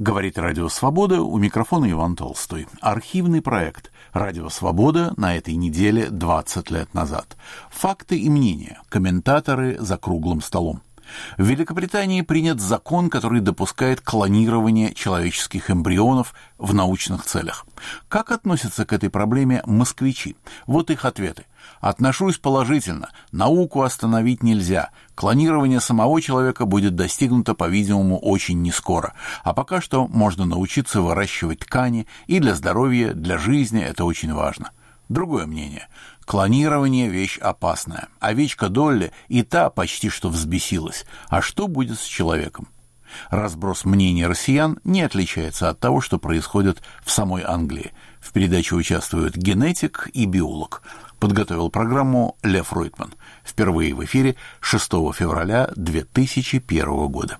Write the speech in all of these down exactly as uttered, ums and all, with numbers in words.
Говорит Радио Свобода, у микрофона Иван Толстой. Архивный проект «Радио Свобода» на этой неделе двадцать лет назад. Факты и мнения, комментаторы за круглым столом. В Великобритании принят закон, который допускает клонирование человеческих эмбрионов в научных целях. Как относятся к этой проблеме москвичи? Вот их ответы. Отношусь положительно. Науку остановить нельзя. Клонирование самого человека будет достигнуто, по-видимому, очень нескоро. А пока что можно научиться выращивать ткани, и для здоровья, для жизни это очень важно. Другое мнение. Клонирование – вещь опасная. Овечка Долли и та почти что взбесилась. А что будет с человеком? Разброс мнений россиян не отличается от того, что происходит в самой Англии. В передаче участвуют генетик и биолог. Подготовил программу Лев Ройтман. Впервые в эфире шестого февраля две тысячи первого года.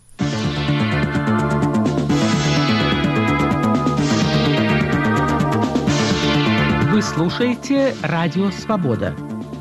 Вы слушаете Радио Свобода.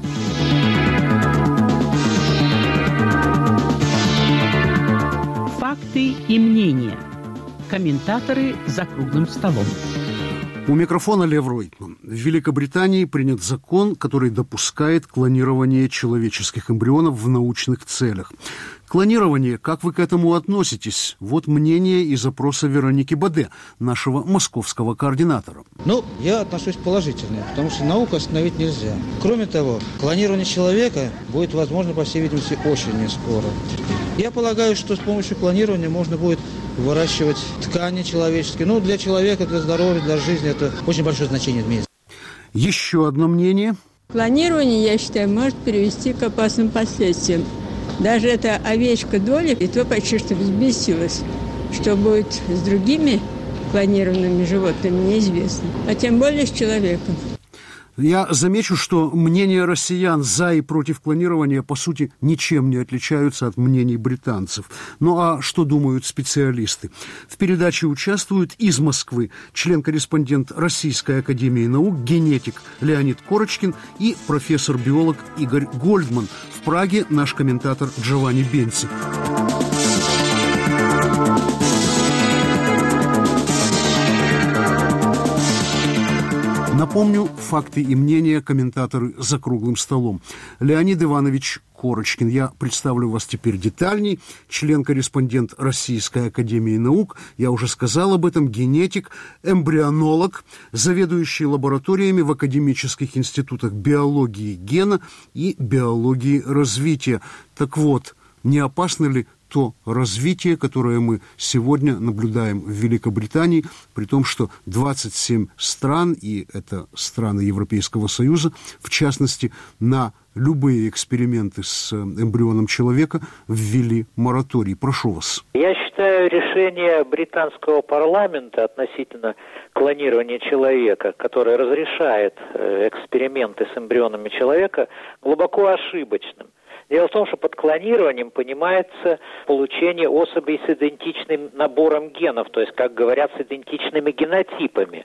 Факты и мнения. Комментаторы за круглым столом. У микрофона Лев Ройтман. В Великобритании принят закон, который допускает клонирование человеческих эмбрионов в научных целях. Клонирование, как вы к этому относитесь? Вот мнение и запроса Вероники Баде, нашего московского координатора. Ну, я отношусь положительно, потому что науку остановить нельзя. Кроме того, клонирование человека будет возможно, по всей видимости, очень нескоро. Я полагаю, что с помощью клонирования можно будет выращивать ткани человеческие. Ну, для человека, для здоровья, для жизни это очень большое значение имеет. Еще одно мнение. Клонирование, я считаю, может привести к опасным последствиям. Даже эта овечка Долли, и то почти что взбесилась. Что будет с другими клонированными животными, неизвестно. А тем более с человеком. Я замечу, что мнения россиян за и против клонирования, по сути, ничем не отличаются от мнений британцев. Ну а что думают специалисты? В передаче участвуют из Москвы член-корреспондент Российской академии наук, генетик Леонид Корочкин и профессор-биолог Игорь Гольдман. В Праге наш комментатор Джованни Бенци. Напомню, факты и мнения комментаторы за круглым столом. Леонид Иванович Корочкин. Я представлю вас теперь детальней. Член-корреспондент Российской академии наук. Я уже сказал об этом. Генетик, эмбрионолог, заведующий лабораториями в академических институтах биологии гена и биологии развития. Так вот, не опасно ли то развитие, которое мы сегодня наблюдаем в Великобритании, при том, что двадцать семь стран, и это страны Европейского Союза, в частности, на любые эксперименты с эмбрионом человека ввели мораторий. Прошу вас. Я считаю, решение британского парламента относительно клонирования человека, которое разрешает эксперименты с эмбрионами человека, глубоко ошибочным. Дело в том, что под клонированием понимается получение особей с идентичным набором генов, то есть, как говорят, с идентичными генотипами.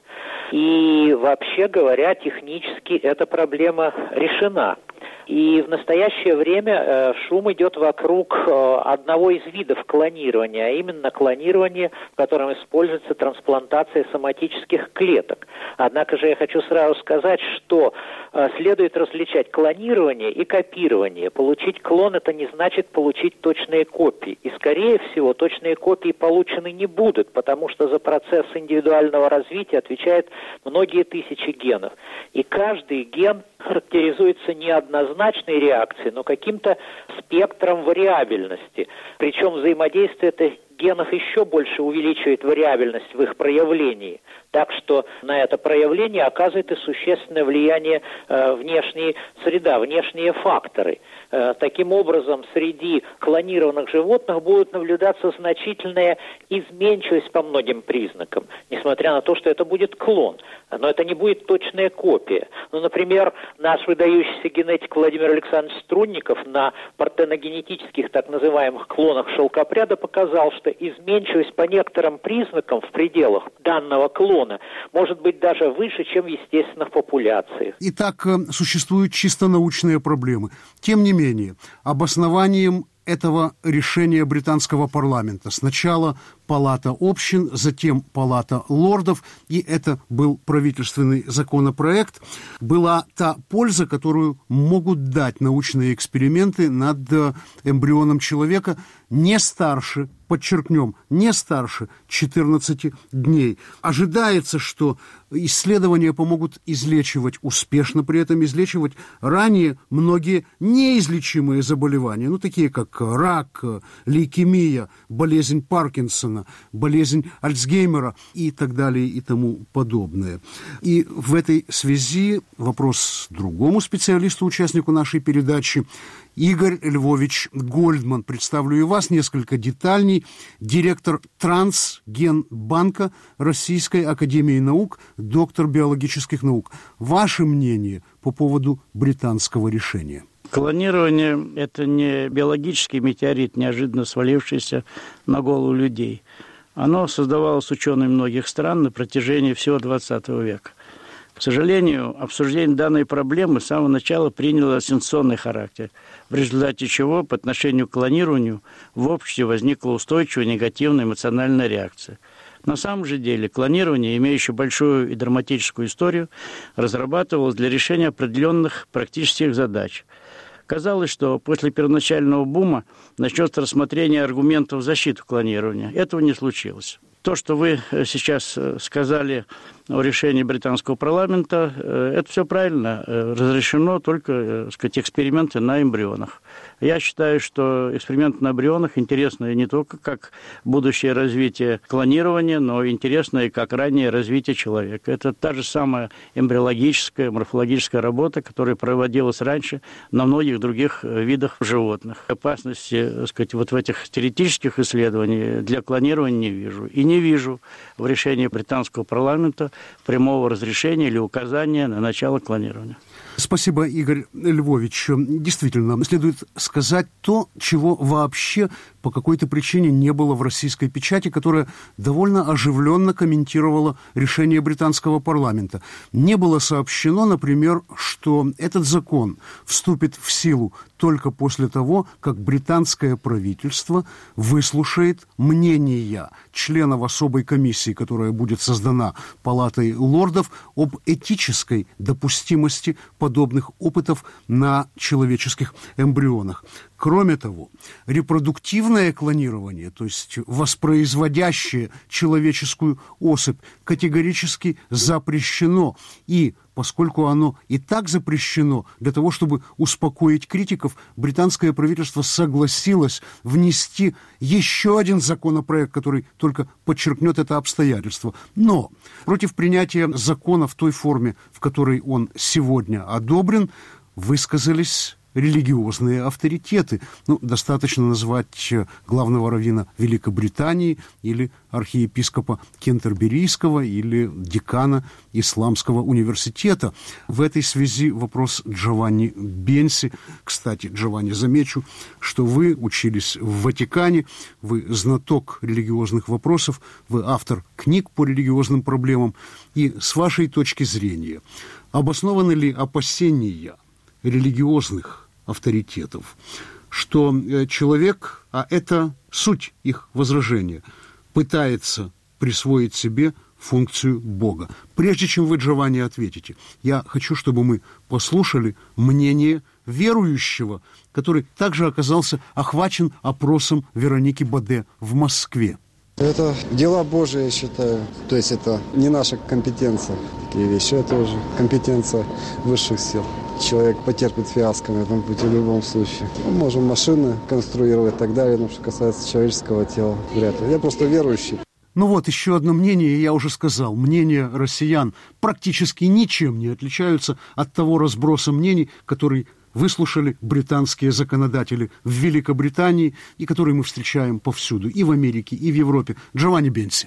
И вообще говоря, технически эта проблема решена. И в настоящее время э, шум идет вокруг э, одного из видов клонирования, а именно клонирование, в котором используется трансплантация соматических клеток. Однако же я хочу сразу сказать, что э, следует различать клонирование и копирование. Получить клон – это не значит получить точные копии. И, скорее всего, точные копии получены не будут, потому что за процесс индивидуального развития отвечают многие тысячи генов. И каждый ген характеризуется не однозначной реакцией, но каким-то спектром вариабельности. Причем взаимодействие этих генов еще больше увеличивает вариабельность в их проявлении. Так что на это проявление оказывает и существенное влияние э, внешняя среда, внешние факторы. Э, таким образом, среди клонированных животных будет наблюдаться значительная изменчивость по многим признакам, несмотря на то, что это будет клон. Но это не будет точная копия. Ну, например, наш выдающийся генетик Владимир Александрович Струнников на партеногенетических так называемых клонах шелкопряда показал, что изменчивость по некоторым признакам в пределах данного клона может быть даже выше, чем в естественных популяциях. Итак, существуют чисто научные проблемы. Тем не менее, обоснованием этого решения британского парламента. Сначала Палата общин, затем Палата лордов, и это был правительственный законопроект. Была та польза, которую могут дать научные эксперименты над эмбрионом человека не старше, подчеркнем, не старше четырнадцати дней. Ожидается, что исследования помогут излечивать успешно, при этом излечивать ранее многие неизлечимые заболевания, ну, такие как рак, лейкемия, болезнь Паркинсона, болезнь Альцгеймера и так далее и тому подобное. И в этой связи вопрос другому специалисту, участнику нашей передачи. Игорь Львович Гольдман, представлю и вас несколько детальней, директор Трансгенбанка Российской академии наук, доктор биологических наук. Ваше мнение по поводу британского решения? Клонирование – это не биологический метеорит, неожиданно свалившийся на голову людей. Оно создавалось учеными многих стран на протяжении всего двадцатого века. К сожалению, обсуждение данной проблемы с самого начала приняло сенсационный характер, в результате чего по отношению к клонированию в обществе возникла устойчивая негативная эмоциональная реакция. На самом же деле клонирование, имеющее большую и драматическую историю, разрабатывалось для решения определенных практических задач. Казалось, что после первоначального бума начнется рассмотрение аргументов в защиту клонирования. Этого не случилось. То, что вы сейчас сказали о решении британского парламента, это все правильно. Разрешено только, так сказать, эксперименты на эмбрионах. Я считаю, что эксперименты на эмбрионах интересны не только как будущее развитие клонирования, но интересно и как раннее развитие человека. Это та же самая эмбриологическая, морфологическая работа, которая проводилась раньше на многих других видах животных. Опасности, так сказать, вот в этих теоретических исследованиях для клонирования не вижу. И не вижу в решении британского парламента прямого разрешения или указания на начало клонирования. Спасибо, Игорь Львович. Действительно, следует сказать то, чего вообще по какой-то причине не было в российской печати, которая довольно оживленно комментировала решение британского парламента. Не было сообщено, например, что этот закон вступит в силу только после того, как британское правительство выслушает мнения членов особой комиссии, которая будет создана Палатой лордов, об этической допустимости подобных опытов на человеческих эмбрионах. Кроме того, репродуктивное клонирование, то есть воспроизводящее человеческую особь, категорически запрещено. И поскольку оно и так запрещено, для того, чтобы успокоить критиков, британское правительство согласилось внести еще один законопроект, который только подчеркнет это обстоятельство. Но против принятия закона в той форме, в которой он сегодня одобрен, высказались религиозные авторитеты. Ну, достаточно назвать главного раввина Великобритании или архиепископа Кентерберийского или декана Исламского университета. В этой связи вопрос Джованни Бенси. Кстати, Джованни, замечу, что вы учились в Ватикане, вы знаток религиозных вопросов, вы автор книг по религиозным проблемам. И с вашей точки зрения, обоснованы ли опасения религиозных авторитетов, что человек, а это суть их возражения, пытается присвоить себе функцию Бога? Прежде чем вы, Джованни, ответите, я хочу, чтобы мы послушали мнение верующего, который также оказался охвачен опросом Вероники Баде в Москве. Это дела Божии, я считаю. То есть это не наша компетенция, такие вещи. Это уже компетенция высших сил. Человек потерпит фиаско на этом пути в любом случае. Мы можем машины конструировать и так далее, но что касается человеческого тела, вряд ли. Я просто верующий. Ну вот, еще одно мнение, я уже сказал. Мнения россиян практически ничем не отличаются от того разброса мнений, который выслушали британские законодатели в Великобритании и который мы встречаем повсюду, и в Америке, и в Европе. Джованни Бенси.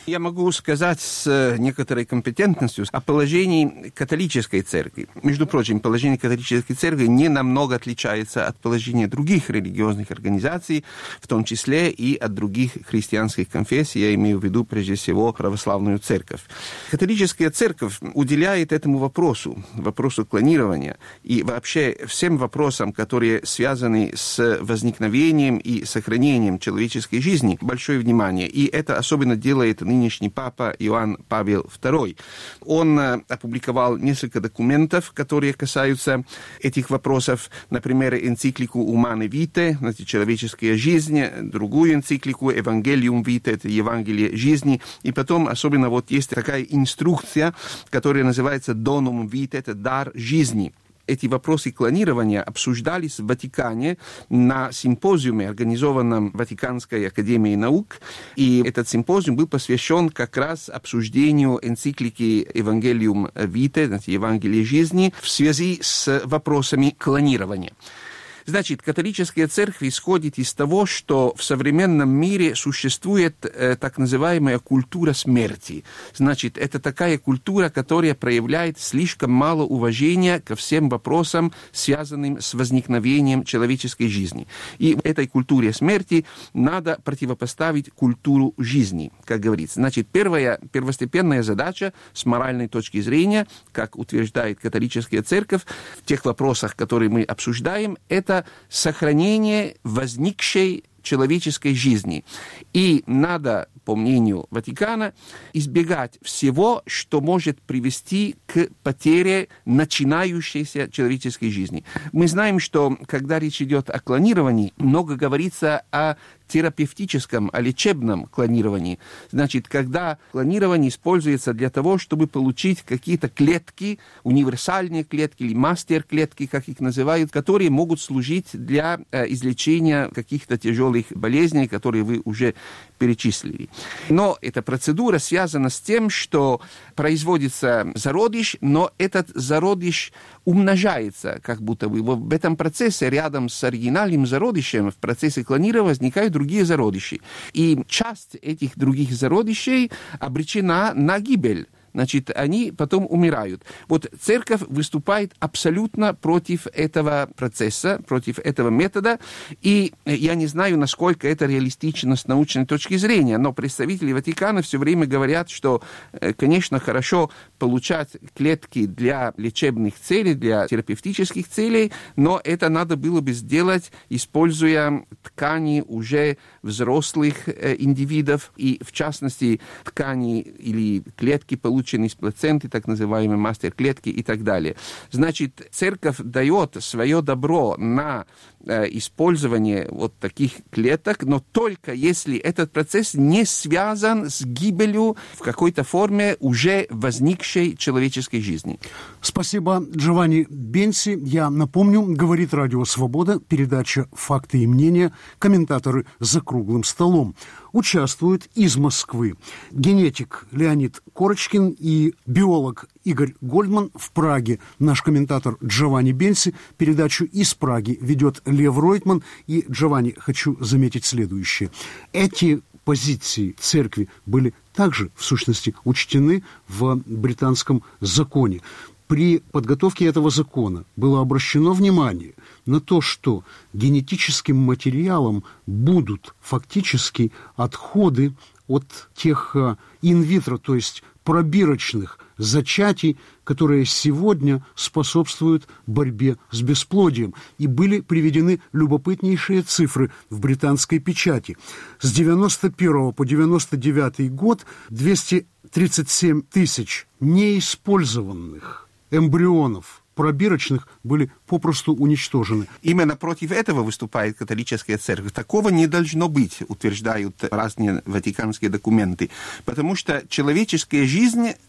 Я могу сказать с некоторой компетентностью о положении католической церкви. Между прочим, положение католической церкви не намного отличается от положения других религиозных организаций, в том числе и от других христианских конфессий, я имею в виду прежде всего православную церковь. Католическая церковь уделяет этому вопросу, вопросу клонирования и вообще всем вопросам, которые связаны с возникновением и сохранением человеческой жизни, большое внимание. И это особенно делает нынешний папа Иоанн Павел второй. Он опубликовал несколько документов, которые касаются этих вопросов. Например, энциклику «Humane Vitae», значит, «Человеческая жизнь», другую энциклику «Evangelium Vitae», это «Евангелие жизни». И потом особенно вот есть такая инструкция, которая называется «Donum Vitae», это «Дар жизни». Эти вопросы клонирования обсуждались в Ватикане на симпозиуме, организованном Ватиканской академией наук. И этот симпозиум был посвящен как раз обсуждению энциклики «Evangelium Vitae», «Евангелие жизни», в связи с вопросами клонирования. Значит, католическая церковь исходит из того, что в современном мире существует э, так называемая культура смерти. Значит, это такая культура, которая проявляет слишком мало уважения ко всем вопросам, связанным с возникновением человеческой жизни. И этой культуре смерти надо противопоставить культуру жизни, как говорится. Значит, первая, первостепенная задача с моральной точки зрения, как утверждает католическая церковь, в тех вопросах, которые мы обсуждаем, это сохранение возникшей человеческой жизни. И надо, по мнению Ватикана, избегать всего, что может привести к потере начинающейся человеческой жизни. Мы знаем, что когда речь идет о клонировании, много говорится о терапевтическом, о лечебном клонировании. Значит, когда клонирование используется для того, чтобы получить какие-то клетки, универсальные клетки или мастер-клетки, как их называют, которые могут служить для э, излечения каких-то тяжелых болезней, которые вы уже перечислили. Но эта процедура связана с тем, что производится зародыш, но этот зародыш умножается, как будто бы. В этом процессе рядом с оригинальным зародышем в процессе клонирования возникают другие зародыши. И часть этих других зародышей обречена на гибель. Значит, они потом умирают. Вот церковь выступает абсолютно против этого процесса, против этого метода, и я не знаю, насколько это реалистично с научной точки зрения, но представители Ватикана все время говорят, что, конечно, хорошо получать клетки для лечебных целей, для терапевтических целей, но это надо было бы сделать, используя ткани уже взрослых индивидов, и, в частности, ткани или клетки, полученные из плаценты, так называемые мастер-клетки и так далее. Значит, церковь дает свое добро на э, использование вот таких клеток, но только если этот процесс не связан с гибелью в какой-то форме уже возникшей человеческой жизни. Спасибо, Джованни Бенси. Я напомню, говорит Радио Свобода, передача «Факты и мнения», комментаторы «За круглым столом». Участвуют из Москвы генетик Леонид Корочкин и биолог Игорь Гольдман. В Праге наш комментатор Джованни Бенси. Передачу из Праги ведет Лев Ройтман. И, Джованни, хочу заметить следующее. Эти позиции церкви были также, в сущности, учтены в британском законе. При подготовке этого закона было обращено внимание на то, что генетическим материалом будут фактически отходы от тех инвитро, то есть пробирочных зачатий, которые сегодня способствуют борьбе с бесплодием. И были приведены любопытнейшие цифры в британской печати. С девяносто первого по девяносто девятый год двести тридцать семь тысяч неиспользованных эмбрионов пробирочных были попросту уничтожены. Именно против этого выступает католическая церковь. Такого не должно быть, утверждают разные ватиканские документы. Потому что человеческая жизнь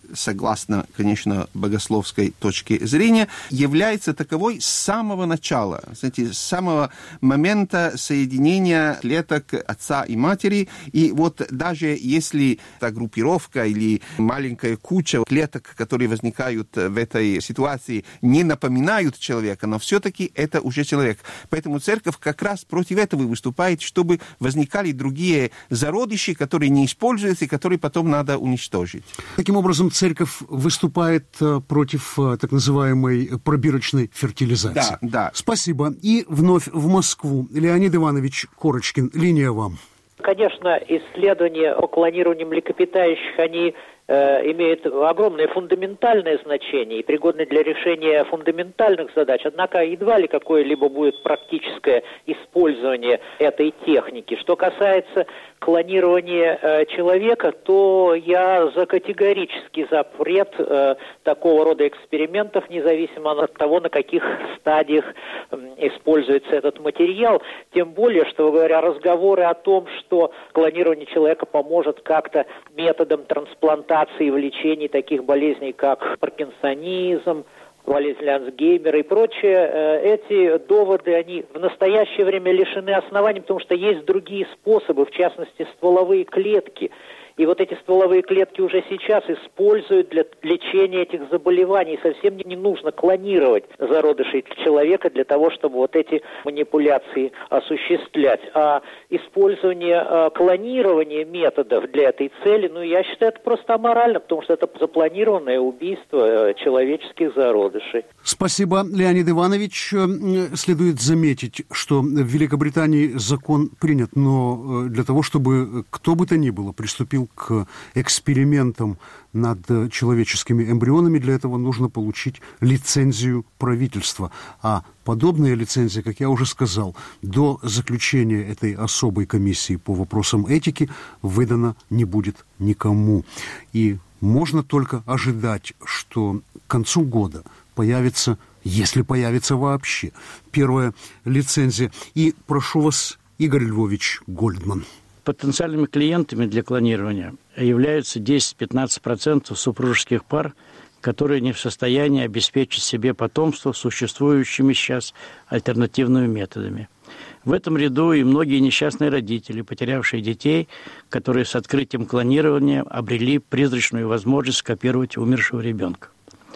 согласно, конечно, богословской точке зрения, является таковой с самого начала, знаете, с самого момента соединения клеток отца и матери. И вот даже если та группировка или маленькая куча клеток, которые возникают в этой ситуации, не напоминают человека, но все-таки это уже человек. Поэтому церковь как раз против этого выступает, чтобы возникали другие зародыши, которые не используются и которые потом надо уничтожить. Таким образом, церковь выступает против так называемой пробирочной фертилизации. Да, да. Спасибо. И вновь в Москву. Леонид Иванович Корочкин, линия вам. Конечно, исследования о клонировании млекопитающих, они э, имеют огромное фундаментальное значение и пригодны для решения фундаментальных задач. Однако едва ли какое-либо будет практическое использование этой техники. Что касается клонирования э, человека, то я за категорический запрет э, такого рода экспериментов, независимо от того, на каких стадиях э, используется этот материал. Тем более, что, говоря, разговоры о том, что клонирование человека поможет как-то методом трансплантации в лечении таких болезней, как паркинсонизм, болезнь Альцгеймера и прочее, эти доводы, они в настоящее время лишены оснований, потому что есть другие способы, в частности, стволовые клетки. И вот эти стволовые клетки уже сейчас используют для лечения этих заболеваний. Совсем не нужно клонировать зародышей человека для того, чтобы вот эти манипуляции осуществлять. А использование э, клонирования методов для этой цели, ну, я считаю, это просто аморально, потому что это запланированное убийство э, человеческих зародышей. Спасибо, Леонид Иванович. Следует заметить, что в Великобритании закон принят, но для того, чтобы кто бы то ни было приступил к экспериментам над человеческими эмбрионами, для этого нужно получить лицензию правительства. А подобная лицензия, как я уже сказал, до заключения этой особой комиссии по вопросам этики выдана не будет никому. И можно только ожидать, что к концу года появится, если появится вообще, первая лицензия. И прошу вас, Игорь Львович Гольдман. Потенциальными клиентами для клонирования являются десять-пятнадцать процентов супружеских пар, которые не в состоянии обеспечить себе потомство существующими сейчас альтернативными методами. В этом ряду и многие несчастные родители, потерявшие детей, которые с открытием клонирования обрели призрачную возможность скопировать умершего ребенка.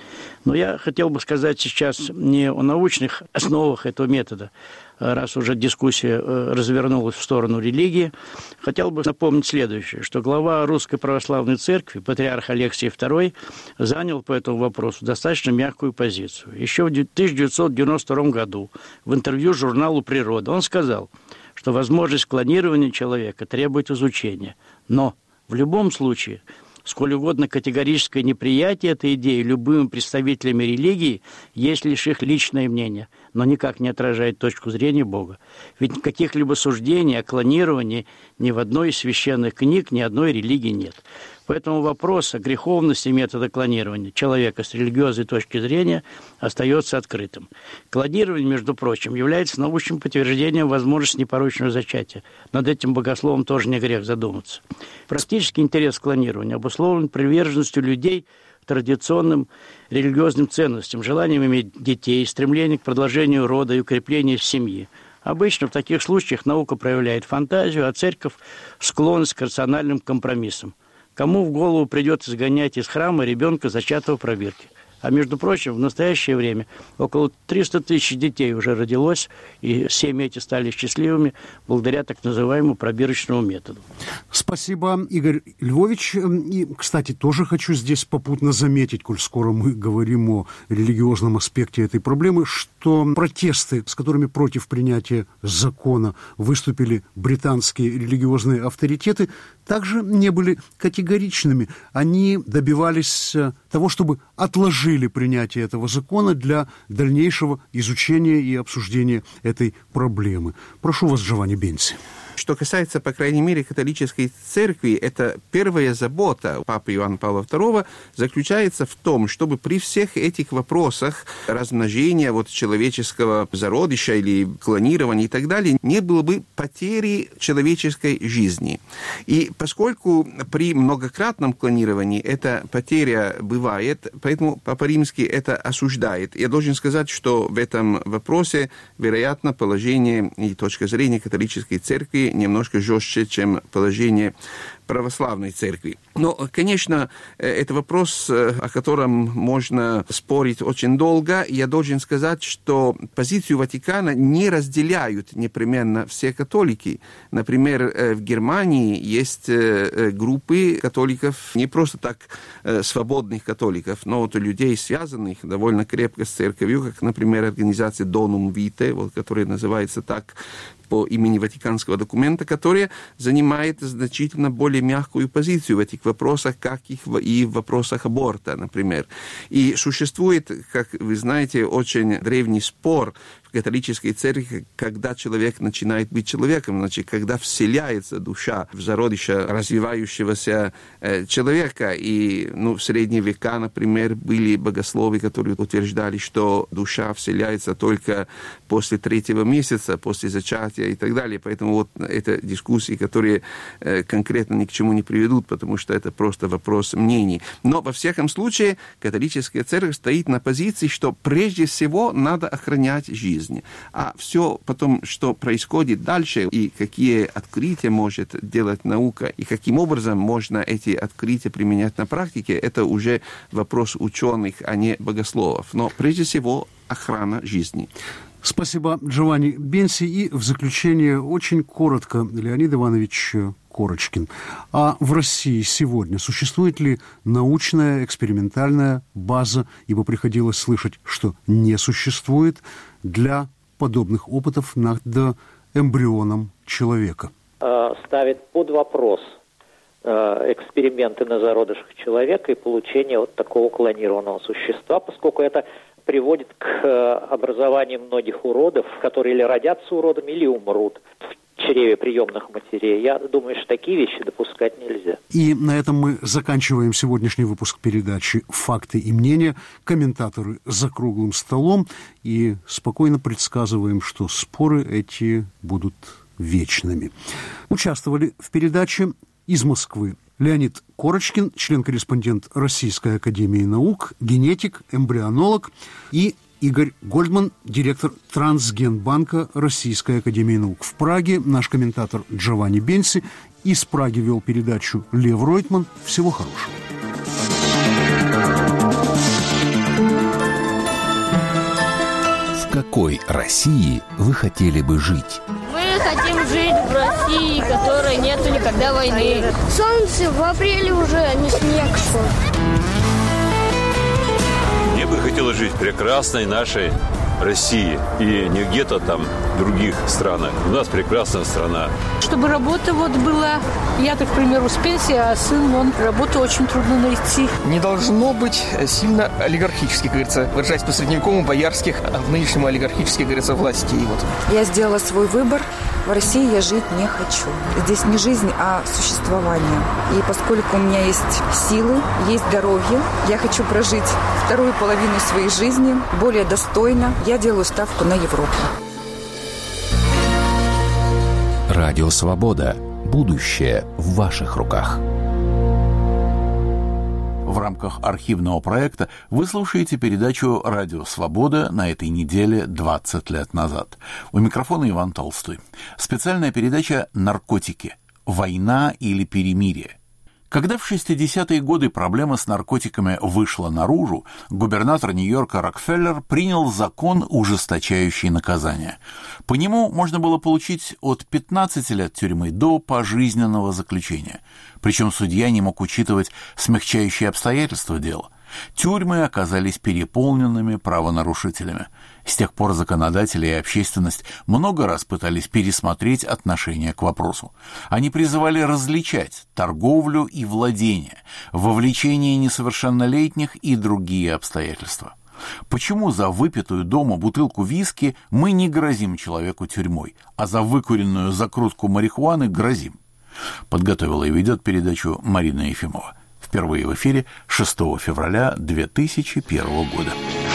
Но я хотел бы сказать сейчас не о научных основах этого метода, раз уже дискуссия развернулась в сторону религии. Хотел бы напомнить следующее, что глава Русской Православной Церкви, патриарх Алексий второй, занял по этому вопросу достаточно мягкую позицию. Еще в тысяча девятьсот девяносто втором году в интервью журналу «Природа» он сказал, что возможность клонирования человека требует изучения. Но в любом случае, сколь угодно категорическое неприятие этой идеи любыми представителями религии есть лишь их личное мнение, но никак не отражает точку зрения Бога. Ведь каких-либо суждений о клонировании ни в одной из священных книг, ни одной религии нет. Поэтому вопрос о греховности метода клонирования человека с религиозной точки зрения остается открытым. Клонирование, между прочим, является научным подтверждением возможности непорочного зачатия. Над этим богословом тоже не грех задуматься. Практический интерес к клонированию обусловлен приверженностью людей традиционным религиозным ценностям, желанием иметь детей, стремлением к продолжению рода и укреплению семьи. Обычно в таких случаях наука проявляет фантазию, а церковь – склонность к рациональным компромиссам. Кому в голову придет изгонять из храма ребенка, зачатого в пробирке? А между прочим, в настоящее время около триста тысяч детей уже родилось, и семьи эти стали счастливыми благодаря так называемому пробирочному методу. Спасибо, Игорь Львович. И, кстати, тоже хочу здесь попутно заметить, коль скоро мы говорим о религиозном аспекте этой проблемы, что протесты, с которыми против принятия закона выступили британские религиозные авторитеты, также не были категоричными. Они добивались того, чтобы отложить принятие этого закона для дальнейшего изучения и обсуждения этой проблемы. Прошу вас, Джованни Бенси. что касается, по крайней мере, католической церкви, это первая забота Папы Иоанна Павла второго заключается в том, чтобы при всех этих вопросах размножения вот, человеческого зародыша или клонирования и так далее, не было бы потери человеческой жизни. И поскольку при многократном клонировании эта потеря бывает, поэтому Папа Римский это осуждает. Я должен сказать, что в этом вопросе, вероятно, положение и точка зрения католической церкви немножко жестче, чем положение православной церкви. Но, конечно, это вопрос, о котором можно спорить очень долго. Я должен сказать, что позицию Ватикана не разделяют непременно все католики. Например, в Германии есть группы католиков, не просто так свободных католиков, но вот людей, связанных довольно крепко с церковью, как, например, организация Donum Vitae, вот, которая называется так по имени Ватиканского документа, которая занимает значительно более мягкую позицию в этих вопросах, как и в вопросах аборта, например. И существует, как вы знаете, очень древний спор в католической церкви, когда человек начинает быть человеком, значит, когда вселяется душа в зародыша развивающегося э, человека. И ну, в средние века, например, были богословы, которые утверждали, что душа вселяется только после третьего месяца, после зачатия и так далее. Поэтому вот это дискуссии, которые э, конкретно ни к чему не приведут, потому что это просто вопрос мнений. Но, во всяком случае, католическая церковь стоит на позиции, что прежде всего надо охранять жизнь. А все потом, что происходит дальше, и какие открытия может делать наука, и каким образом можно эти открытия применять на практике, это уже вопрос ученых, а не богословов. Но прежде всего охрана жизни. Спасибо, Джованни Бенси. И в заключение очень коротко, Леонид Иванович Корочкин. А в России сегодня существует ли научная экспериментальная база, ибо приходилось слышать, что не существует, для подобных опытов над эмбрионом человека? Ставит под вопрос эксперименты на зародышах человека и получение вот такого клонированного существа, поскольку это приводит к образованию многих уродов, которые или родятся уродами, или умрут в чреве приемных матерей. Я думаю, что такие вещи допускать нельзя. И на этом мы заканчиваем сегодняшний выпуск передачи «Факты и мнения». Комментаторы за круглым столом. И спокойно предсказываем, что споры эти будут вечными. Участвовали в передаче из Москвы Леонид Корочкин, член-корреспондент Российской академии наук, генетик, эмбрионолог, и Игорь Гольдман, директор Трансгенбанка Российской академии наук. В Праге наш комментатор Джованни Бенси. Из Праги вел передачу Лев Ройтман. Всего хорошего. В какой России вы хотели бы жить? Мы хотим жить в России, в которой нету никогда войны. Солнце в апреле уже, а не снег, что ли. Мне бы хотелось жить в прекрасной нашей России и не где-то там в других странах. У нас прекрасная страна. Чтобы работа вот была. Я, так, к примеру, с пенсии, а сын, он работу очень трудно найти. Не должно быть сильно олигархически, как говорится, выражаясь по-средневековому, боярских, а в нынешнем олигархически, как говорится, власти. Вот. Я сделала свой выбор. В России я жить не хочу. Здесь не жизнь, а существование. И поскольку у меня есть силы, есть здоровье, я хочу прожить вторую половину своей жизни более достойно. Я делаю ставку на Европу. Радио «Свобода». Будущее в ваших руках. В рамках архивного проекта вы слушаете передачу «Радио Свобода» на этой неделе двадцать лет назад. У микрофона Иван Толстой. Специальная передача «Наркотики. Война или перемирие?». Когда в шестидесятые годы проблема с наркотиками вышла наружу, губернатор Нью-Йорка Рокфеллер принял закон, ужесточающий наказание. По нему можно было получить от пятнадцати лет тюрьмы до пожизненного заключения. Причем судья не мог учитывать смягчающие обстоятельства дела. Тюрьмы оказались переполненными правонарушителями. С тех пор законодатели и общественность много раз пытались пересмотреть отношение к вопросу. Они призывали различать торговлю и владение, вовлечение несовершеннолетних и другие обстоятельства. Почему за выпитую дома бутылку виски мы не грозим человеку тюрьмой, а за выкуренную закрутку марихуаны грозим? Подготовила и ведет передачу Марина Ефимова. Впервые в эфире шестого февраля две тысячи первого года.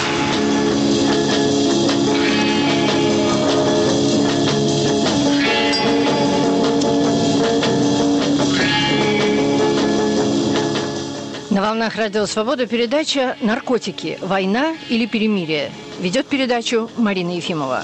На волнах Радио Свобода передача «Наркотики. Война или перемирие». Ведет передачу Марина Ефимова.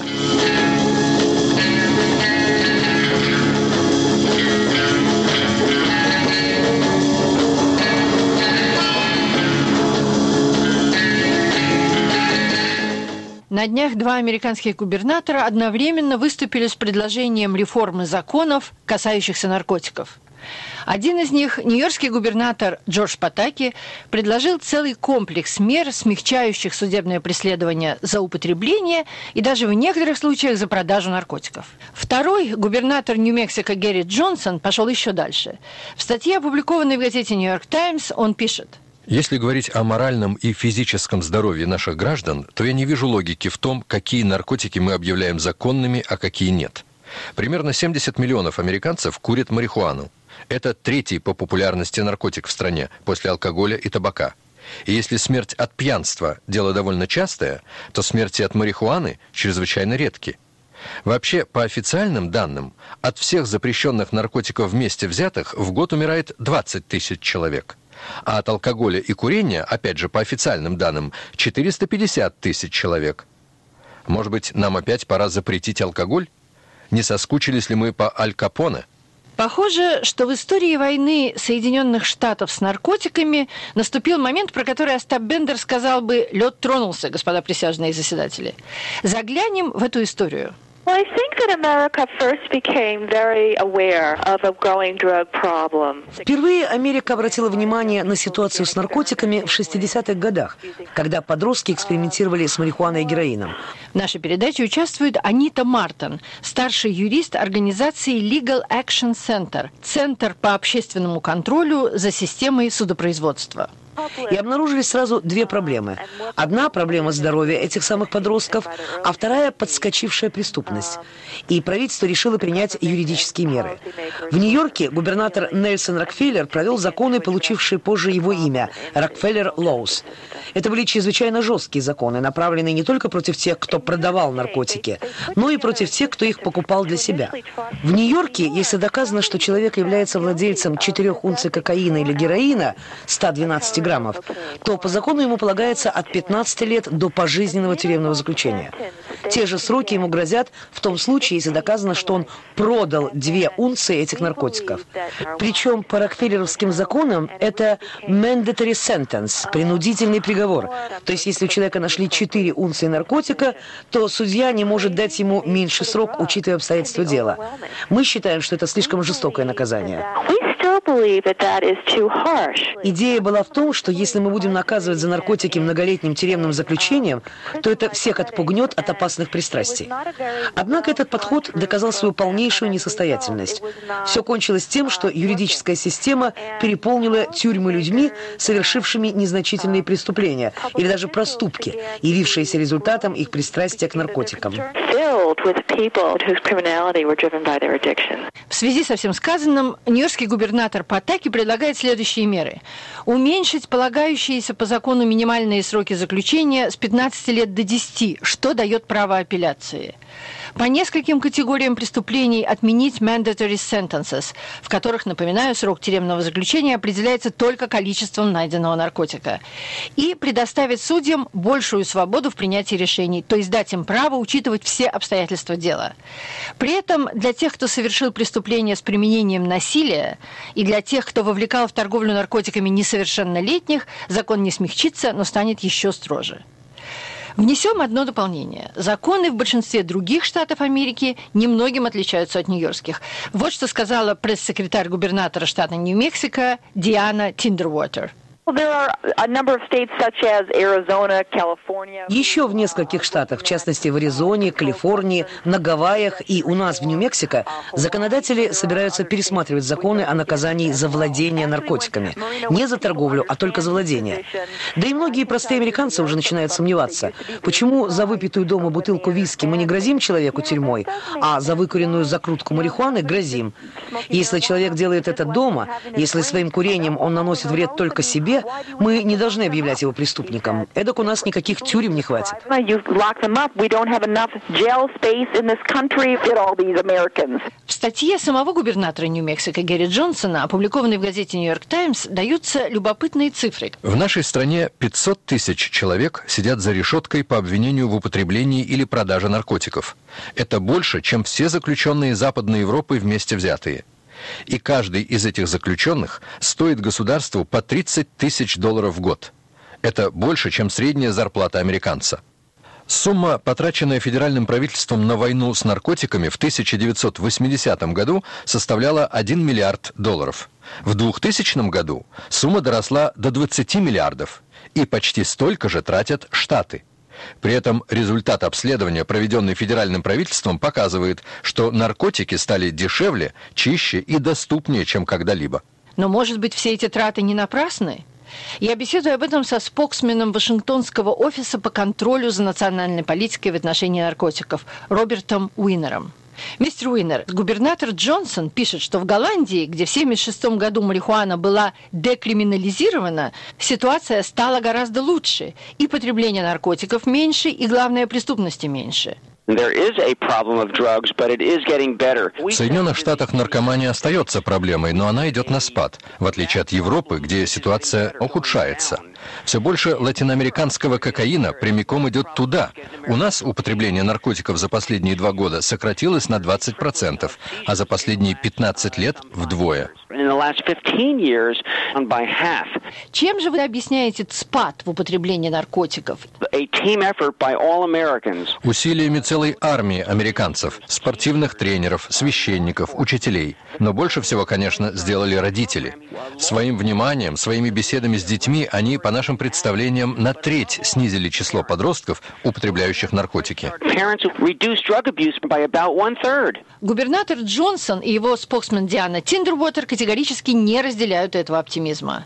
На днях два американских губернатора одновременно выступили с предложением реформы законов, касающихся наркотиков. Один из них, нью-йоркский губернатор Джордж Патаки, предложил целый комплекс мер, смягчающих судебное преследование за употребление и даже в некоторых случаях за продажу наркотиков. Второй, губернатор Нью-Мексико Гэри Джонсон, пошел еще дальше. В статье, опубликованной в газете «Нью-Йорк Таймс», он пишет: «Если говорить о моральном и физическом здоровье наших граждан, то я не вижу логики в том, какие наркотики мы объявляем законными, а какие нет. Примерно семьдесят миллионов американцев курят марихуану. Это третий по популярности наркотик в стране после алкоголя и табака. И если смерть от пьянства – дело довольно частое, то смерти от марихуаны чрезвычайно редки. Вообще, по официальным данным, от всех запрещенных наркотиков вместе взятых в год умирает двадцать тысяч человек. А от алкоголя и курения, опять же по официальным данным, четыреста пятьдесят тысяч человек. Может быть, нам опять пора запретить алкоголь? Не соскучились ли мы по Аль Капоне? Похоже, что в истории войны Соединенных Штатов с наркотиками наступил момент, про который Остап Бендер сказал бы: «Лед тронулся, господа присяжные заседатели». Заглянем в эту историю. Well, I think that America first became very aware of a growing drug problem. Впервые Америка обратила внимание на ситуацию с наркотиками в шестидесятых годах, когда подростки экспериментировали с марихуаной и героином. В нашей передаче участвует Анита Мартон, старший юрист организации Legal Action Center, Центр по общественному контролю за системой судопроизводства. И обнаружили сразу две проблемы. Одна проблема здоровья этих самых подростков, а вторая – подскочившая преступность. И правительство решило принять юридические меры. В Нью-Йорке губернатор Нельсон Рокфеллер провел законы, получившие позже его имя – Rockefeller Laws. Это были чрезвычайно жесткие законы, направленные не только против тех, кто продавал наркотики, но и против тех, кто их покупал для себя. В Нью-Йорке, если доказано, что человек является владельцем четырех унций кокаина или героина, ста двенадцати граммов, то по закону ему полагается от пятнадцати лет до пожизненного тюремного заключения. Те же сроки ему грозят в том случае, если доказано, что он продал две унции этих наркотиков. Причем по рокфеллеровским законам это mandatory sentence, принудительный приговор. То есть если у человека нашли четыре унции наркотика, то судья не может дать ему меньший срок, учитывая обстоятельства дела. Мы считаем, что это слишком жестокое наказание. Идея была в том, что если мы будем наказывать за наркотики многолетним тюремным заключением, то это всех отпугнет от опасных пристрастий. Однако этот подход доказал свою полнейшую несостоятельность. Все кончилось тем, что юридическая система переполнила тюрьмы людьми, совершившими незначительные преступления или даже проступки, явившиеся результатом их пристрастия к наркотикам. В связи со всем сказанным, нью-йоркский губернатор Патаки предлагает следующие меры. Уменьшить полагающиеся по закону минимальные сроки заключения с пятнадцати лет до десяти, что дает право апелляции. По нескольким категориям преступлений отменить mandatory sentences, в которых, напоминаю, срок тюремного заключения определяется только количеством найденного наркотика. И предоставить судьям большую свободу в принятии решений, то есть дать им право учитывать все обстоятельства дела. При этом для тех, кто совершил преступление с применением насилия, и для тех, кто вовлекал в торговлю наркотиками несовершеннолетних, закон не смягчится, но станет еще строже. Внесем одно дополнение. Законы в большинстве других штатов Америки немногим отличаются от нью-йоркских. Вот что сказала пресс-секретарь губернатора штата Нью-Мексико Диана Тиндервотер. Еще в нескольких штатах, в частности в Аризоне, Калифорнии, на Гавайях и у нас в Нью-Мексико, законодатели собираются пересматривать законы о наказании за владение наркотиками. Не за торговлю, а только за владение. Да и многие простые американцы уже начинают сомневаться, почему за выпитую дома бутылку виски мы не грозим человеку тюрьмой, а за выкуренную закрутку марихуаны грозим. Если человек делает это дома, если своим курением он наносит вред только себе, мы не должны объявлять его преступником. Эдак у нас никаких тюрем не хватит. В статье самого губернатора Нью-Мексико Гэри Джонсона, опубликованной в газете «Нью-Йорк Таймс», даются любопытные цифры. В нашей стране пятьсот тысяч человек сидят за решеткой по обвинению в употреблении или продаже наркотиков. Это больше, чем все заключенные Западной Европы вместе взятые. И каждый из этих заключенных стоит государству по тридцать тысяч долларов в год. Это больше, чем средняя зарплата американца. Сумма, потраченная федеральным правительством на войну с наркотиками в тысяча девятьсот восьмидесятом году, составляла один миллиард долларов. В двухтысячном году сумма доросла до двадцати миллиардов, и почти столько же тратят штаты. При этом результат обследования, проведенный федеральным правительством, показывает, что наркотики стали дешевле, чище и доступнее, чем когда-либо. Но, может быть, все эти траты не напрасны? Я беседую об этом со споксменом Вашингтонского офиса по контролю за национальной политикой в отношении наркотиков Робертом Уиннером. Мистер Уиннер, губернатор Джонсон пишет, что в Голландии, где в семьдесят шестом году марихуана была декриминализирована, ситуация стала гораздо лучше. И потребление наркотиков меньше, и, главное, преступности меньше. В Соединенных Штатах наркомания остается проблемой, но она идет на спад, в отличие от Европы, где ситуация ухудшается. Все больше латиноамериканского кокаина прямиком идет туда. У нас употребление наркотиков за последние два года сократилось на двадцать процентов, а за последние пятнадцать лет – вдвое. Чем же вы объясняете спад в употреблении наркотиков? Усилиями целой армии американцев, спортивных тренеров, священников, учителей. Но больше всего, конечно, сделали родители. Своим вниманием, своими беседами с детьми они, по нашим представлениям, на треть снизили число подростков, употребляющих наркотики. Губернатор Джонсон и его споксмен Диана Тиндервотер категорически не разделяют этого оптимизма.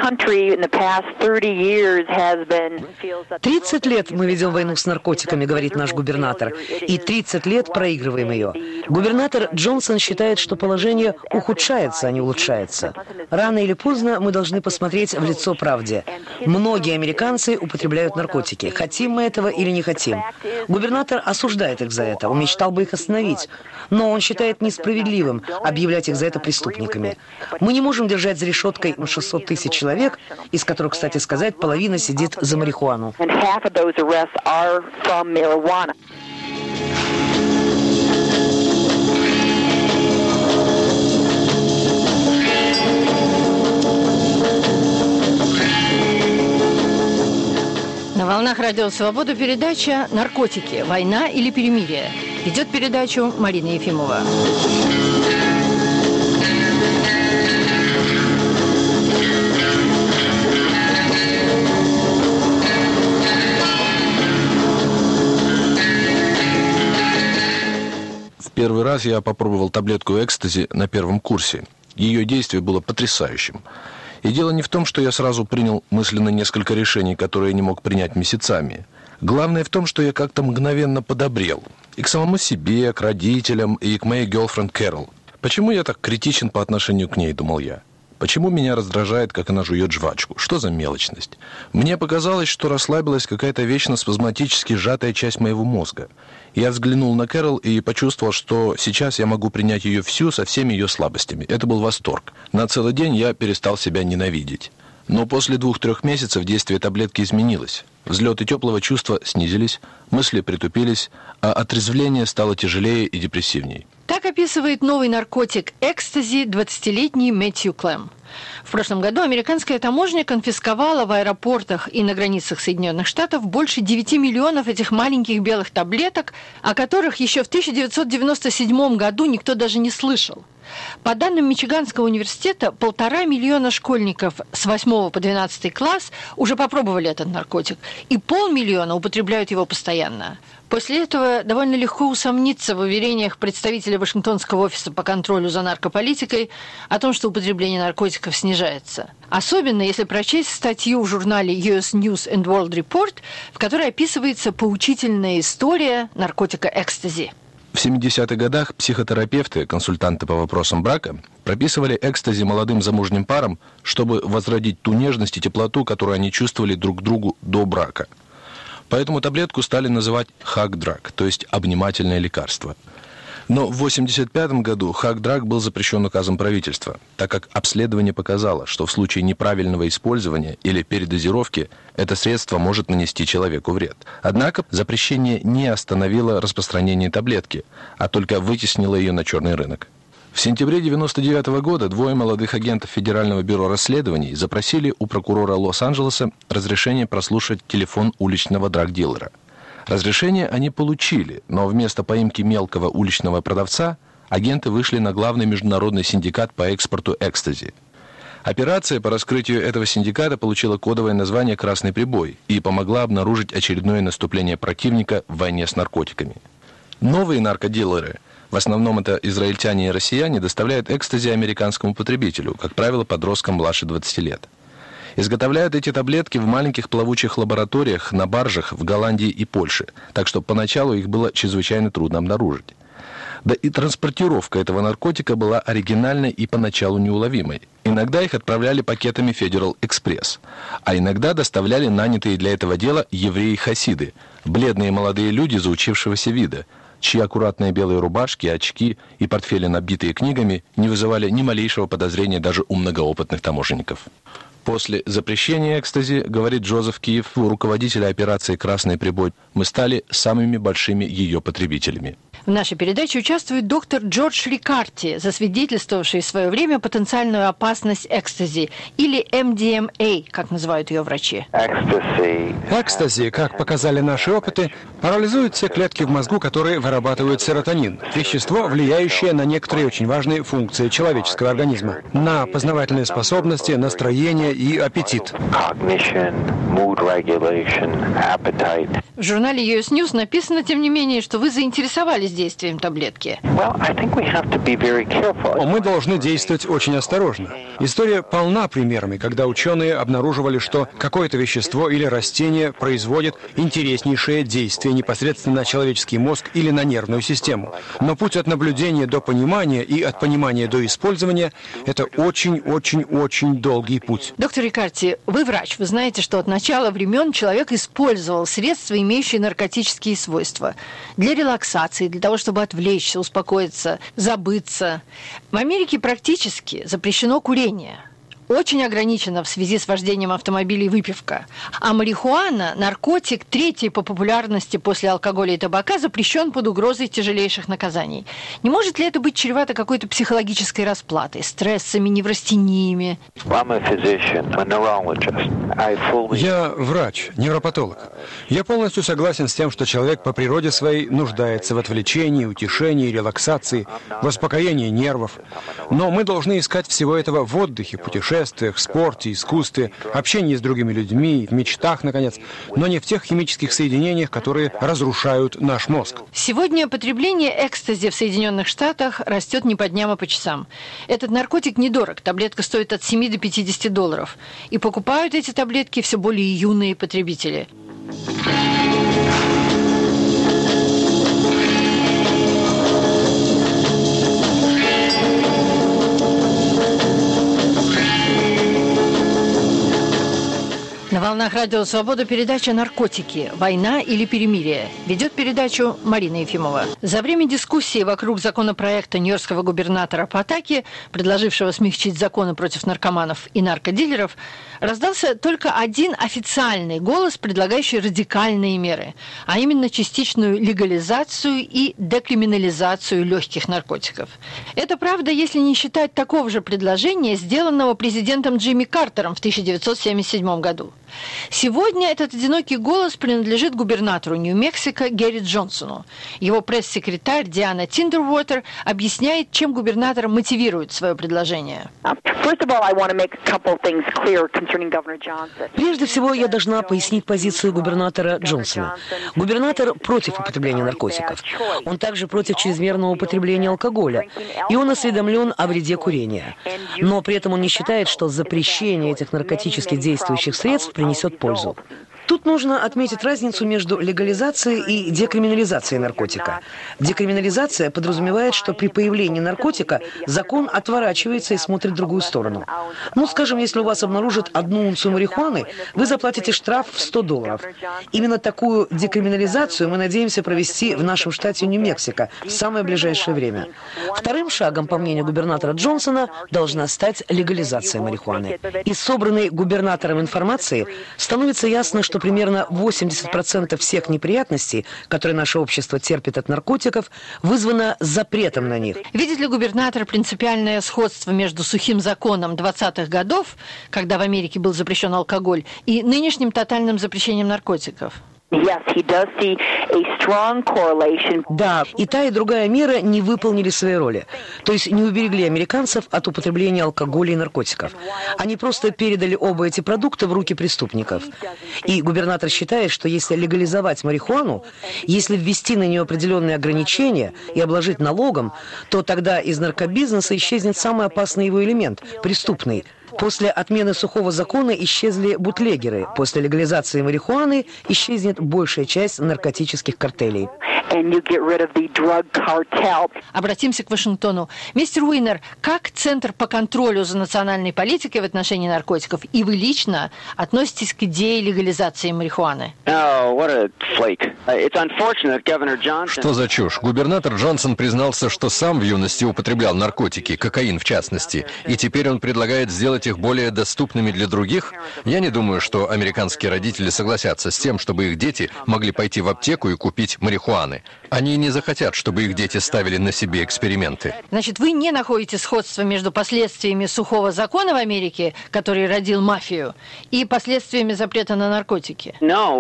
тридцать лет мы ведем войну с наркотиками, говорит наш губернатор, и тридцать лет проигрываем ее. Губернатор Джонсон считает, что положение ухудшается, а не улучшается. Рано или поздно мы должны посмотреть в лицо правде. Многие американцы употребляют наркотики. Хотим мы этого или не хотим. Губернатор осуждает их за это. Он мечтал бы их остановить. Но он считает несправедливым объявлять их за это преступниками. Мы не можем держать за решеткой шестьсот тысяч человек, из которых, кстати сказать, половина сидит за марихуану. На волнах Радио Свобода передача «Наркотики. Война или перемирие». Ведет передачу Марина Ефимова. В первый раз я попробовал таблетку экстази на первом курсе. Ее действие было потрясающим. И дело не в том, что я сразу принял мысленно несколько решений, которые не мог принять месяцами. Главное в том, что я как-то мгновенно подобрел. И к самому себе, к родителям, и к моей girlfriend Кэрол. Почему я так критичен по отношению к ней, думал я. Почему меня раздражает, как она жует жвачку? Что за мелочность? Мне показалось, что расслабилась какая-то вечно спазматически сжатая часть моего мозга. Я взглянул на Кэрол и почувствовал, что сейчас я могу принять ее всю со всеми ее слабостями. Это был восторг. На целый день я перестал себя ненавидеть. Но после двух-трех месяцев действие таблетки изменилось. Взлеты теплого чувства снизились, мысли притупились, а отрезвление стало тяжелее и депрессивней. Так описывает новый наркотик экстази двадцатилетний Мэтью Клэм. В прошлом году американская таможня конфисковала в аэропортах и на границах Соединенных Штатов больше девяти миллионов этих маленьких белых таблеток, о которых еще в тысяча девятьсот девяносто седьмом году никто даже не слышал. По данным Мичиганского университета, полтора миллиона школьников с восьмого по двенадцатый класс уже попробовали этот наркотик, и полмиллиона употребляют его постоянно. После этого довольно легко усомниться в уверениях представителя Вашингтонского офиса по контролю за наркополитикой о том, что употребление наркотиков снижается. Особенно, если прочесть статью в журнале ю эс News and World Report, в которой описывается поучительная история наркотика экстази. В семидесятых годах психотерапевты, консультанты по вопросам брака, прописывали экстази молодым замужним парам, чтобы возродить ту нежность и теплоту, которую они чувствовали друг к другу до брака. Поэтому таблетку стали называть хаг-драг, то есть обнимательное лекарство. Но в восемьдесят пятом году хаг-драг был запрещен указом правительства, так как обследование показало, что в случае неправильного использования или передозировки это средство может нанести человеку вред. Однако запрещение не остановило распространение таблетки, а только вытеснило ее на черный рынок. В сентябре девяносто девятого года двое молодых агентов Федерального бюро расследований запросили у прокурора Лос-Анджелеса разрешение прослушать телефон уличного драг-дилера. Разрешение они получили, но вместо поимки мелкого уличного продавца агенты вышли на главный международный синдикат по экспорту экстази. Операция по раскрытию этого синдиката получила кодовое название «Красный прибой» и помогла обнаружить очередное наступление противника в войне с наркотиками. Новые наркодилеры, в основном это израильтяне и россияне, доставляют экстази американскому потребителю, как правило, подросткам младше двадцати лет. Изготовляют эти таблетки в маленьких плавучих лабораториях на баржах в Голландии и Польше, так что поначалу их было чрезвычайно трудно обнаружить. Да и транспортировка этого наркотика была оригинальной и поначалу неуловимой. Иногда их отправляли пакетами Federal Express, а иногда доставляли нанятые для этого дела евреи-хасиды, бледные молодые люди заучившегося вида, чьи аккуратные белые рубашки, очки и портфели, набитые книгами, не вызывали ни малейшего подозрения даже у многоопытных таможенников. После запрещения экстази, говорит Джозеф Киев, руководитель операции «Красный прибой», мы стали самыми большими ее потребителями. В нашей передаче участвует доктор Джордж Рикарти, засвидетельствовавший в свое время потенциальную опасность экстази, или эм ди эм а, как называют ее врачи. Экстази, как показали наши опыты, парализует все клетки в мозгу, которые вырабатывают серотонин, вещество, влияющее на некоторые очень важные функции человеческого организма, на познавательные способности, настроение и аппетит. В журнале ю эс News написано, тем не менее, что вы заинтересовались действием таблетки. Мы должны действовать очень осторожно. История полна примерами, когда ученые обнаруживали, что какое-то вещество или растение производит интереснейшее действие непосредственно на человеческий мозг или на нервную систему. Но путь от наблюдения до понимания и от понимания до использования – это очень-очень-очень долгий путь. Доктор Рикарти, вы врач. Вы знаете, что от начала времен человек использовал средства, имеющие наркотические свойства, для релаксации, для того, чтобы отвлечься, успокоиться, забыться. В Америке практически запрещено курение. Очень ограничена в связи с вождением автомобилей выпивка. А марихуана, наркотик, третий по популярности после алкоголя и табака, запрещен под угрозой тяжелейших наказаний. Не может ли это быть чревато какой-то психологической расплатой, стрессами, неврастениями? Я врач, невропатолог. Я полностью согласен с тем, что человек по природе своей нуждается в отвлечении, утешении, релаксации, в успокоении нервов. Но мы должны искать всего этого в отдыхе, путешествиях, спорте, искусстве, общении с другими людьми, в мечтах, наконец, но не в тех химических соединениях, которые разрушают наш мозг. Сегодня потребление экстази в Соединенных Штатах растет не по дням, а по часам. Этот наркотик недорог, таблетка стоит от семи до пятидесяти долларов. И покупают эти таблетки все более юные потребители. На волнах Радио Свобода передача «Наркотики. Война или перемирие». Ведет передачу Марина Ефимова. За время дискуссии вокруг законопроекта нью-йоркского губернатора Патаки, предложившего смягчить законы против наркоманов и наркодилеров, раздался только один официальный голос, предлагающий радикальные меры, а именно частичную легализацию и декриминализацию легких наркотиков. Это правда, если не считать такого же предложения, сделанного президентом Джимми Картером в тысяча девятьсот семьдесят седьмом году. Сегодня этот одинокий голос принадлежит губернатору Нью-Мексико Гэри Джонсону. Его пресс-секретарь Диана Тиндервотер объясняет, чем губернатор мотивирует свое предложение. Прежде всего, я должна пояснить позицию губернатора Джонсона. Губернатор против употребления наркотиков. Он также против чрезмерного употребления алкоголя. И он осведомлен о вреде курения. Но при этом он не считает, что запрещение этих наркотически действующих средств принесет пользу. Тут нужно отметить разницу между легализацией и декриминализацией наркотика. Декриминализация подразумевает, что при появлении наркотика закон отворачивается и смотрит в другую сторону. Ну, скажем, если у вас обнаружат одну унцию марихуаны, вы заплатите штраф в сто долларов. Именно такую декриминализацию мы надеемся провести в нашем штате Нью-Мексико в самое ближайшее время. Вторым шагом, по мнению губернатора Джонсона, должна стать легализация марихуаны. Из собранной губернатором информации становится ясно, что примерно восемьдесят процентов всех неприятностей, которые наше общество терпит от наркотиков, вызвано запретом на них. Видит ли губернатор принципиальное сходство между сухим законом двадцатых годов, когда в Америке был запрещен алкоголь, и нынешним тотальным запрещением наркотиков? Да, и та, и другая мера не выполнили свои роли. То есть не уберегли американцев от употребления алкоголя и наркотиков. Они просто передали оба эти продукта в руки преступников. И губернатор считает, что если легализовать марихуану, если ввести на нее определенные ограничения и обложить налогом, то тогда из наркобизнеса исчезнет самый опасный его элемент – преступный. После отмены сухого закона исчезли бутлегеры. После легализации марихуаны исчезнет большая часть наркотических картелей. Обратимся к Вашингтону. Мистер Уинер, как Центр по контролю за национальной политикой в отношении наркотиков и вы лично относитесь к идее легализации марихуаны? Что за чушь? Губернатор Джонсон признался, что сам в юности употреблял наркотики, кокаин в частности, и теперь он предлагает сделать их более доступными для других. Я не думаю, что американские родители согласятся с тем, чтобы их дети могли пойти в аптеку и купить марихуаны. Они не захотят, чтобы их дети ставили на себе эксперименты. Значит, вы не находите сходства между последствиями сухого закона в Америке, который родил мафию, и последствиями запрета на наркотики?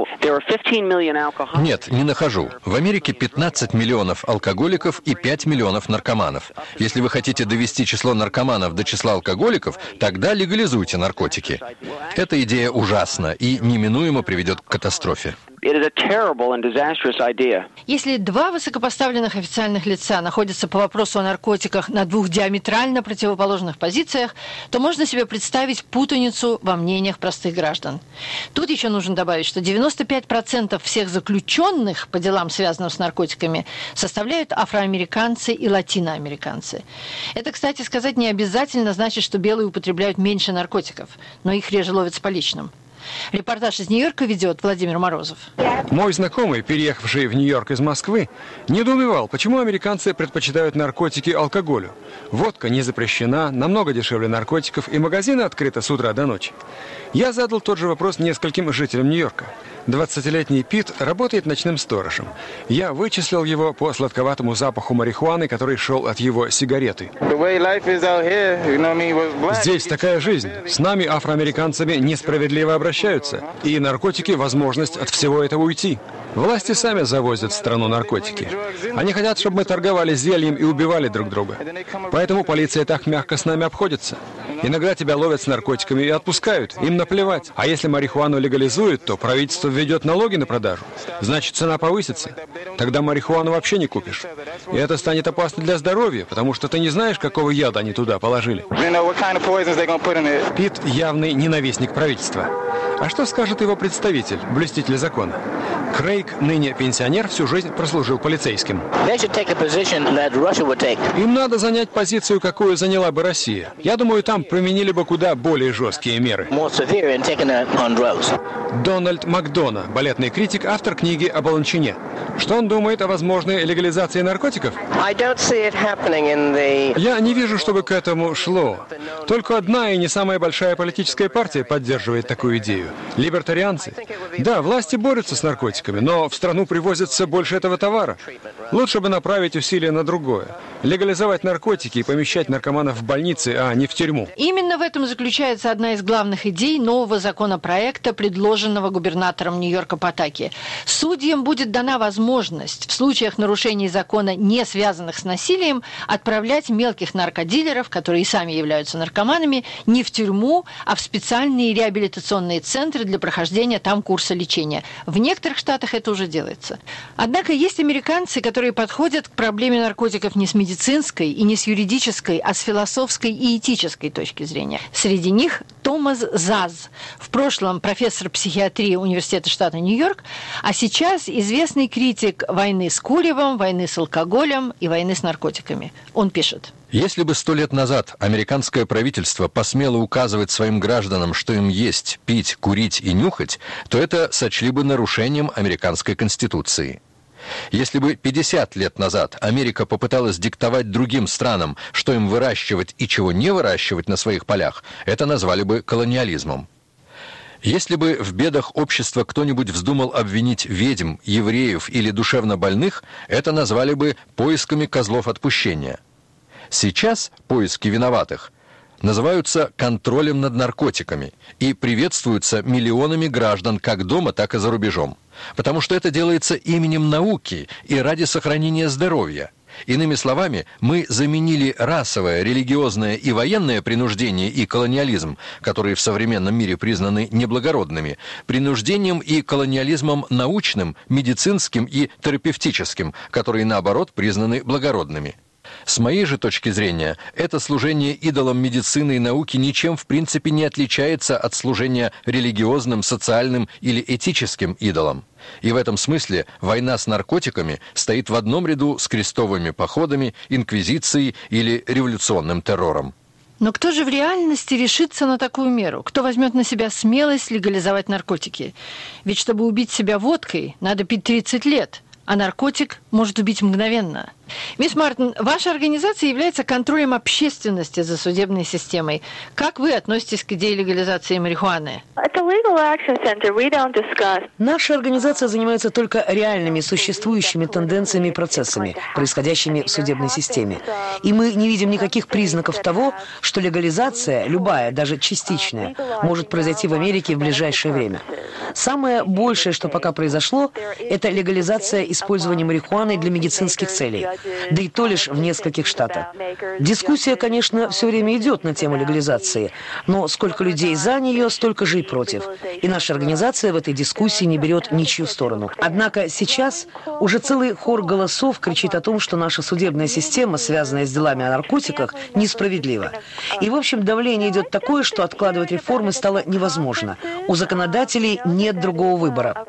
Нет, не нахожу. В Америке пятнадцать миллионов алкоголиков и пять миллионов наркоманов. Если вы хотите довести число наркоманов до числа алкоголиков, тогда легализуйте наркотики. Эта идея ужасна и неминуемо приведет к катастрофе. Если два высокопоставленных официальных лица находятся по вопросу о наркотиках на двух диаметрально противоположных позициях, то можно себе представить путаницу во мнениях простых граждан. Тут еще нужно добавить, что девяносто пять процентов всех заключенных по делам, связанным с наркотиками, составляют афроамериканцы и латиноамериканцы. Это, кстати сказать, не обязательно значит, что белые употребляют меньше наркотиков, но их реже ловят с поличным. Репортаж из Нью-Йорка ведет Владимир Морозов. Мой знакомый, переехавший в Нью-Йорк из Москвы, недоумевал, почему американцы предпочитают наркотики алкоголю. Водка не запрещена, намного дешевле наркотиков, и магазины открыты с утра до ночи. Я задал тот же вопрос нескольким жителям Нью-Йорка. двадцатилетний Пит работает ночным сторожем. Я вычислил его по сладковатому запаху марихуаны, который шел от его сигареты. Здесь такая жизнь. С нами, афроамериканцами, несправедливо обращаются. И наркотики – возможность от всего этого уйти. Власти сами завозят в страну наркотики. Они хотят, чтобы мы торговали зельем и убивали друг друга. Поэтому полиция так мягко с нами обходится. Иногда тебя ловят с наркотиками и отпускают. Им наплевать. А если марихуану легализуют, то правительство введет налоги на продажу. Значит, цена повысится. Тогда марихуану вообще не купишь. И это станет опасно для здоровья, потому что ты не знаешь, какого яда они туда положили. Пит явный ненавистник правительства. А что скажет его представитель, блюститель закона? Крейг, ныне пенсионер, всю жизнь прослужил полицейским. Им надо занять позицию, какую заняла бы Россия. Я думаю, там применили бы куда более жесткие меры. Дональд Макдона, балетный критик, автор книги о Баланчине. Что он думает о возможной легализации наркотиков? Я не вижу, чтобы к этому шло. Только одна и не самая большая политическая партия поддерживает такую идею. Либертарианцы. Да, власти борются с наркотиками, но в страну привозится больше этого товара. Лучше бы направить усилия на другое. Легализовать наркотики и помещать наркоманов в больницы, а не в тюрьму. Именно в этом заключается одна из главных идей нового законопроекта, предложенного губернатором Нью-Йорка Патаки. Судьям будет дана возможность в случаях нарушений закона, не связанных с насилием, отправлять мелких наркодилеров, которые и сами являются наркоманами, не в тюрьму, а в специальные реабилитационные центры для прохождения там курса лечения. В некоторых штатах это уже делается. Однако есть американцы, которые подходят к проблеме наркотиков не с медицинской и не с юридической, а с философской и этической точки зрения. Среди них Томас Заз, в прошлом профессор психиатрии Университета штата Нью-Йорк, а сейчас известный критик войны с куревом, войны с алкоголем и войны с наркотиками. Он пишет: Если бы сто лет назад американское правительство посмело указывать своим гражданам, что им есть, пить, курить и нюхать, то это сочли бы нарушением американской конституции. Если бы пятьдесят лет назад Америка попыталась диктовать другим странам, что им выращивать и чего не выращивать на своих полях, это назвали бы колониализмом. Если бы в бедах общества кто-нибудь вздумал обвинить ведьм, евреев или душевнобольных, это назвали бы поисками козлов отпущения. Сейчас поиски виноватых называются контролем над наркотиками и приветствуются миллионами граждан как дома, так и за рубежом. Потому что это делается именем науки и ради сохранения здоровья. Иными словами, мы заменили расовое, религиозное и военное принуждение и колониализм, которые в современном мире признаны неблагородными, принуждением и колониализмом научным, медицинским и терапевтическим, которые, наоборот, признаны благородными. С моей же точки зрения, это служение идолам медицины и науки ничем в принципе не отличается от служения религиозным, социальным или этическим идолам. И в этом смысле война с наркотиками стоит в одном ряду с крестовыми походами, инквизицией или революционным террором. Но кто же в реальности решится на такую меру? Кто возьмет на себя смелость легализовать наркотики? Ведь чтобы убить себя водкой, надо пить тридцать лет, а наркотик может убить мгновенно. Мисс Мартин, ваша организация является контролем общественности за судебной системой. Как вы относитесь к идее легализации марихуаны? Наша организация занимается только реальными существующими тенденциями и процессами, происходящими в судебной системе. И мы не видим никаких признаков того, что легализация, любая, даже частичная, может произойти в Америке в ближайшее время. Самое большее, что пока произошло, это легализация использования марихуаны для медицинских целей. Да и то лишь в нескольких штатах. Дискуссия, конечно, все время идет на тему легализации, но сколько людей за нее, столько же и против. И наша организация в этой дискуссии не берет ничью сторону. Однако сейчас уже целый хор голосов кричит о том, что наша судебная система, связанная с делами о наркотиках, несправедлива. И, в общем, давление идет такое, что откладывать реформы стало невозможно. У законодателей нет другого выбора.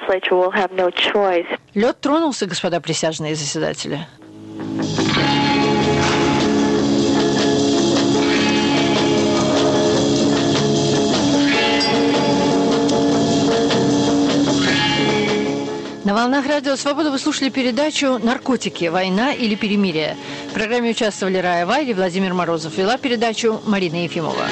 Лед тронулся, господа присяжные заседатели. На волнах Радио Свобода вы слушали передачу «Наркотики. Война или перемирие». В программе участвовали Рая Вайли и Владимир Морозов. Вела передачу Марина Ефимова.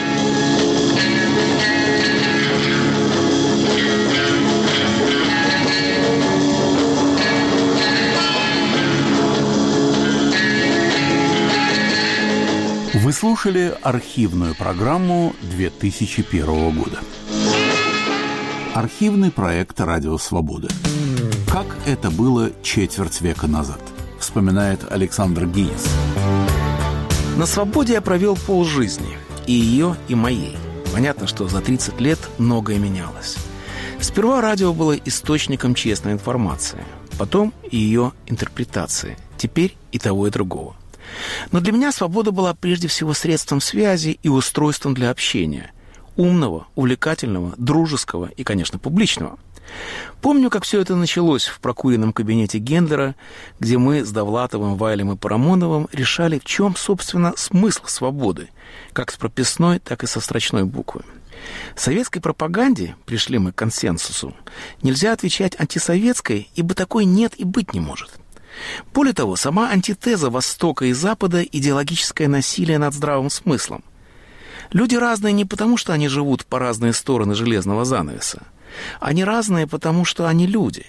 Вы слушали архивную программу две тысячи первого года. Архивный проект «Радио Свобода». Как это было четверть века назад, вспоминает Александр Гинис. На свободе я провел полжизни, и ее, и моей. Понятно, что за тридцать лет многое менялось. Сперва радио было источником честной информации, потом ее интерпретации, теперь и того, и другого. Но для меня свобода была прежде всего средством связи и устройством для общения. Умного, увлекательного, дружеского и, конечно, публичного. Помню, как все это началось в прокуренном кабинете Гендлера, где мы с Довлатовым, Вайлем и Парамоновым решали, в чем, собственно, смысл свободы, как с прописной, так и со строчной буквы. Советской пропаганде, пришли мы к консенсусу, нельзя отвечать антисоветской, ибо такой нет и быть не может. Более того, сама антитеза Востока и Запада – идеологическое насилие над здравым смыслом. Люди разные не потому, что они живут по разные стороны железного занавеса. Они разные, потому что они люди.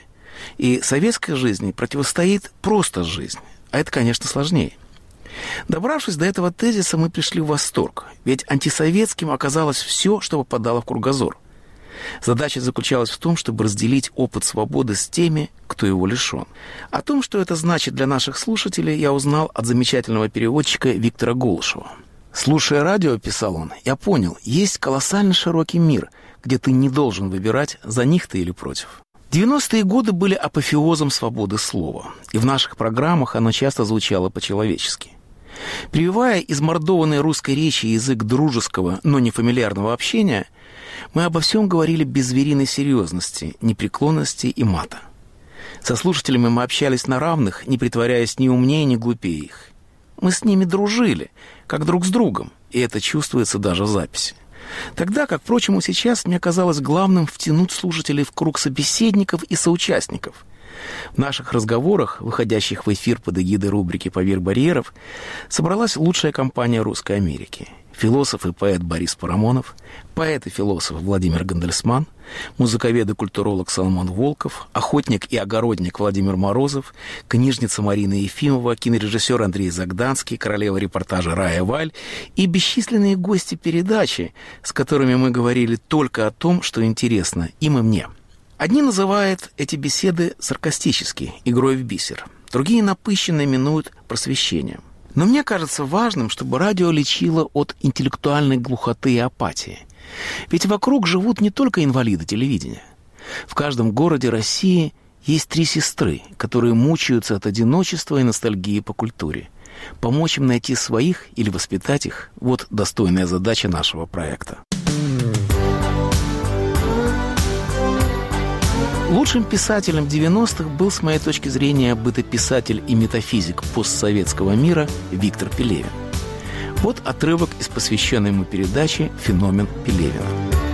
И советской жизни противостоит просто жизнь. А это, конечно, сложнее. Добравшись до этого тезиса, мы пришли в восторг. Ведь антисоветским оказалось все, что попадало в кругозор. Задача заключалась в том, чтобы разделить опыт свободы с теми, кто его лишен. О том, что это значит для наших слушателей, я узнал от замечательного переводчика Виктора Голышева. «Слушая радио, — писал он, — я понял, есть колоссально широкий мир, где ты не должен выбирать, за них ты или против». девяностые годы были апофеозом свободы слова, и в наших программах оно часто звучало по-человечески. Прививая измордованной русской речи язык дружеского, но не фамильярного общения, мы обо всем говорили без звериной серьезности, непреклонности и мата. Со слушателями мы общались на равных, не притворяясь ни умнее, ни глупее их. Мы с ними дружили, как друг с другом, и это чувствуется даже в записи. Тогда, как, впрочем, и сейчас, мне казалось главным втянуть слушателей в круг собеседников и соучастников. В наших разговорах, выходящих в эфир под эгидой рубрики «Поверх барьеров», собралась лучшая компания Русской Америки. Философ и поэт Борис Парамонов, поэт и философ Владимир Гандельсман, музыковед и культуролог Соломон Волков, охотник и огородник Владимир Морозов, книжница Марина Ефимова, кинорежиссер Андрей Загданский, королева репортажа Рая Валь и бесчисленные гости передачи, с которыми мы говорили только о том, что интересно им и мне. Одни называют эти беседы саркастически, игрой в бисер, другие напыщенно именуют просвещением. Но мне кажется важным, чтобы радио лечило от интеллектуальной глухоты и апатии. Ведь вокруг живут не только инвалиды телевидения. В каждом городе России есть три сестры, которые мучаются от одиночества и ностальгии по культуре. Помочь им найти своих или воспитать их – вот достойная задача нашего проекта. Лучшим писателем девяностых был, с моей точки зрения, бытописатель и метафизик постсоветского мира Виктор Пелевин. Вот отрывок из посвященной ему передачи «Феномен Пелевина».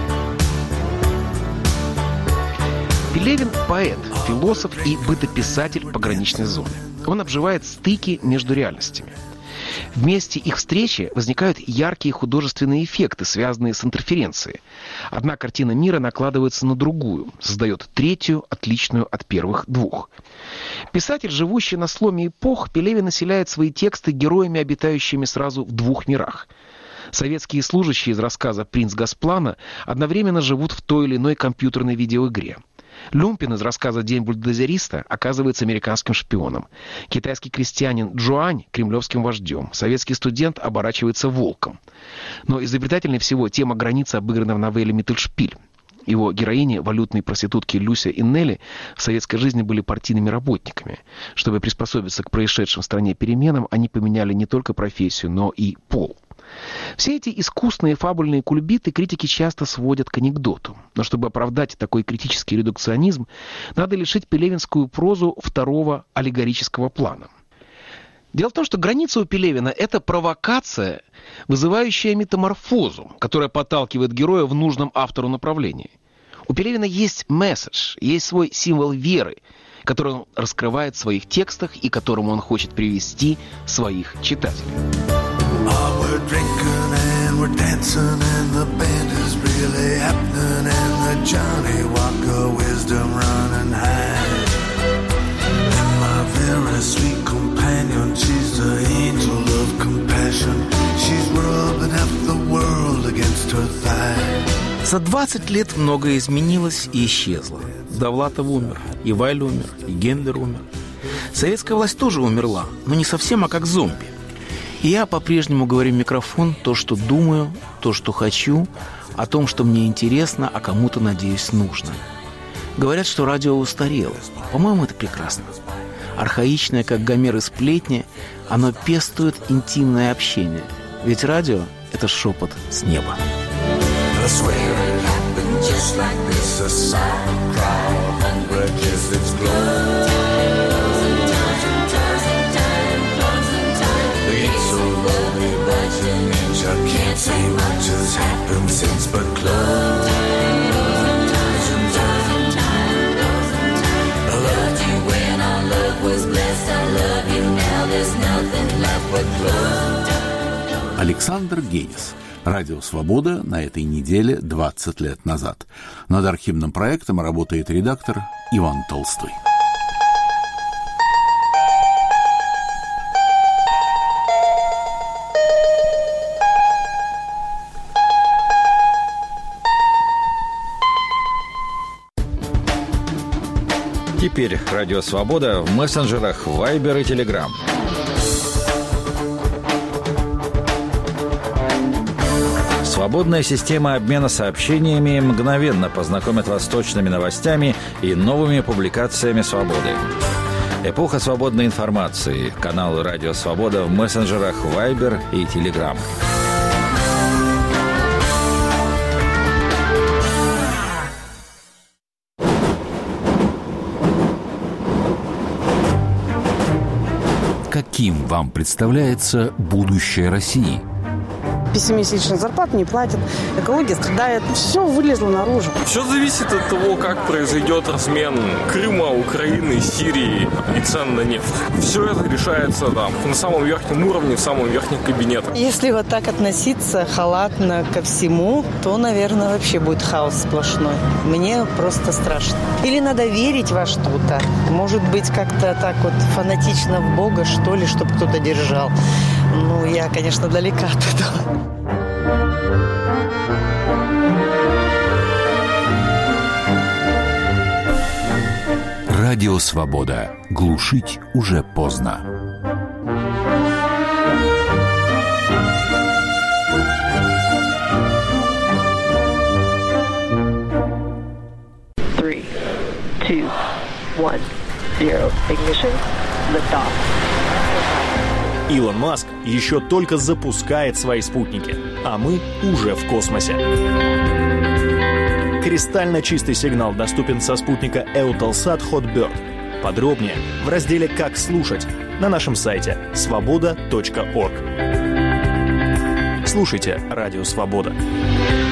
Пелевин – поэт, философ и бытописатель пограничной зоны. Он обживает стыки между реальностями. В месте их встречи возникают яркие художественные эффекты, связанные с интерференцией. Одна картина мира накладывается на другую, создает третью, отличную от первых двух. Писатель, живущий на сломе эпох, Пелевин населяет свои тексты героями, обитающими сразу в двух мирах. Советские служащие из рассказа «Принц Госплана» одновременно живут в той или иной компьютерной видеоигре. Люмпин из рассказа «День бульдозериста» оказывается американским шпионом. Китайский крестьянин Джуань – кремлевским вождем. Советский студент оборачивается волком. Но изобретательнее всего тема границы обыграна в новелле «Миттельшпиль». Его героини, валютные проститутки Люся и Нелли, в советской жизни были партийными работниками. Чтобы приспособиться к происшедшим в стране переменам, они поменяли не только профессию, но и пол. Все эти искусные фабульные кульбиты критики часто сводят к анекдоту. Но чтобы оправдать такой критический редукционизм, надо лишить пелевинскую прозу второго аллегорического плана. Дело в том, что граница у Пелевина – это провокация, вызывающая метаморфозу, которая подталкивает героя в нужном автору направлении. У Пелевина есть месседж, есть свой символ веры, который он раскрывает в своих текстах и к которому он хочет привести своих читателей. Oh, we're drinking and we're dancing and the band is really happening and the Johnny Walker wisdom running high. And my very sweet companion, she's the angel of compassion. She's rubbing half the world against her thigh. За двадцать лет многое изменилось и исчезло. Довлатов умер, и Вайль умер, и Гендлер умер. Советская власть тоже умерла, но не совсем, а как зомби. И я по-прежнему говорю в микрофон то, что думаю, то, что хочу, о том, что мне интересно, а кому-то, надеюсь, нужно. Говорят, что радио устарело. По-моему, это прекрасно. Архаичное, как Гомер и сплетни, оно пестует интимное общение. Ведь радио – это шепот с неба. I can't say much has happened since but close. I loved you when our love was blessed. I love you now, there's nothing left but close. Александр Генис. Радио «Свобода» на этой неделе двадцать лет назад. Над архивным проектом работает редактор Иван Толстой. Теперь Радио Свобода в мессенджерах Viber и Telegram. Свободная система обмена сообщениями мгновенно познакомит вас с точными новостями и новыми публикациями «Свободы». Эпоха свободной информации. Канал «Радио Свобода» в мессенджерах Viber и Telegram. Каким вам представляется будущее России? Пятимесячную зарплату не платят, экология страдает. Все вылезло наружу. Все зависит от того, как произойдет размен Крыма, Украины, Сирии и цен на нефть. Все это решается там на самом верхнем уровне, в самом верхнем кабинете. Если вот так относиться халатно ко всему, то, наверное, вообще будет хаос сплошной. Мне просто страшно. Или надо верить во что-то. Может быть, как-то так вот фанатично в Бога, что ли, чтобы кто-то держал. Ну, я, конечно, далека от этого. Радио Свобода. Глушить уже поздно. Three, two, one, zero. Ignition. Lift off. Илон Маск еще только запускает свои спутники, а мы уже в космосе. Кристально чистый сигнал доступен со спутника Eutelsat Hotbird. Подробнее в разделе «Как слушать» на нашем сайте свобода точка орг. Слушайте Радио Свобода.